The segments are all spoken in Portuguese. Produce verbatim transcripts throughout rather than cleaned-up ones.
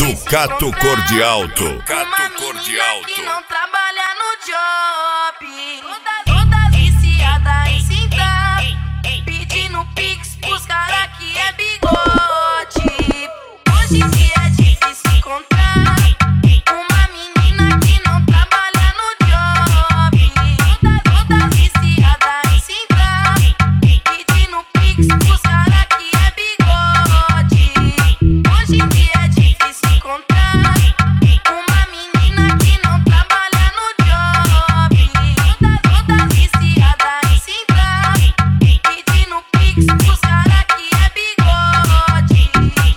Ducato Cordial. Ducato Cordial. Que não trabalha no job, toda, toda viciada em cinta, pedindo pix pros cara que é bigode. Hoje em dia é difícil encontrar uma menina que não trabalha no job, toda, toda viciada em cinta, pedindo pix pros cara que é bigode. Hoje em dia é difícil encontrar uma menina que não trabalha no job, toda, toda viciada em cinta, pedindo pix pros cara que é bigode.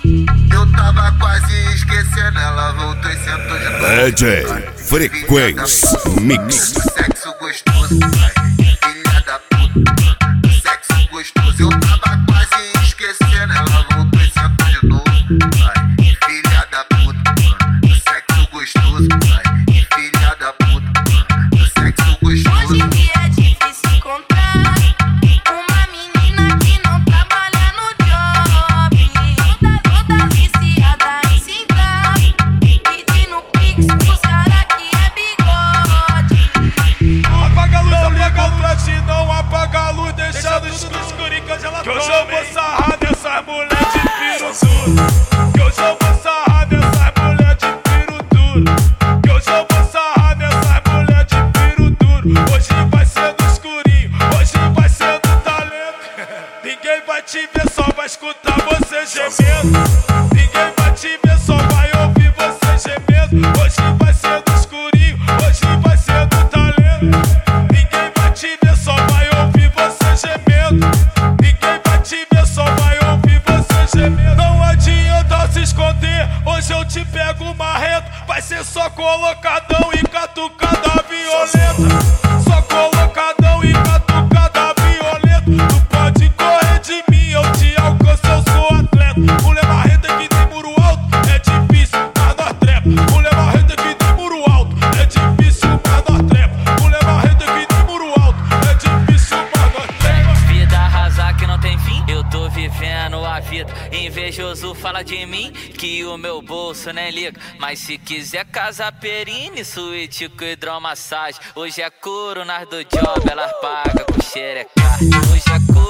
Eu tava quase esquecendo, ela voltou e sentou de novo. D J Frequência Mix. Sexo gostoso, filha da puta. Sexo gostoso, eu tava quase esquecendo, ela voltou e sentou de novo. Filha da puta, sexo gostoso, filha da puta, sexo gostoso. Hoje em dia é difícil encontrar uma menina que não trabalha no job, toda, toda viciada em cinta, pedindo pix pros cara que é bigode. Apaga a luz, apaga o flash, não apaga a luz, deixa tudo no escurinho que hoje ela toma. Que hoje eu vou sarrar dessas mulher de piro duro. Que hoje eu vou sarrar dessas mulher de piro duro. Que hoje eu vou sarrar dessas mulher de piro duro. Hoje vai ser no escurinho, hoje vai ser no talento. Ninguém vai te ver, só vai escutar você gemendo. Ninguém vai te ver, só vai ouvir você gemendo. Hoje vai ser no escurinho, hoje vai ser no talento. Ninguém vai te ver, só vai ouvir você gemendo. Ninguém vai te ver, só vai ouvir você gemendo. Não adianta se esconder, hoje eu te pego marreto. Vai ser só colocadão e catucada violenta. Só colocadão e catucada violenta. Tu pode correr de mim, eu te alcanço, eu sou atleta. Mulher marreta que tem muro alto, é difícil, mas nós trepa. Mulher marreta que tem muro alto, é difícil, mas nós trepa. Mulher marreta que tem muro alto, é difícil, mas nós trepa. Vida arrasar que não tem fim, eu tô vivendo a vida. Invejoso fala de mim que o meu bolso nem liga. Mas se quiser casa perine, suíte com hidromassagem. Hoje é couro nas do job, elas pagam com xereca. Hoje é couro